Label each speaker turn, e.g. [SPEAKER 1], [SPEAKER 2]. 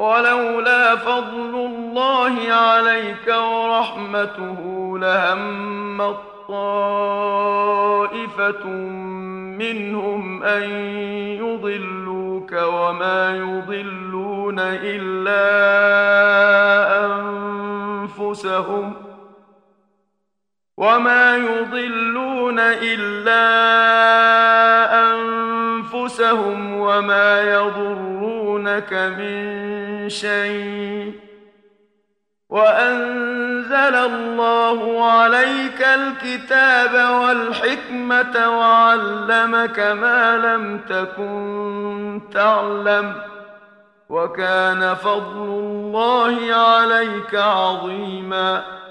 [SPEAKER 1] ولولا فضل الله عليك ورحمته لهمت طائفة منهم أن يضلوك وما يضلون إلا أنفسهم وما يضرونك من شيء وأنزل الله عليك الكتاب والحكمة وعلمك ما لم تكن تعلم وكان فضل الله عليك عظيما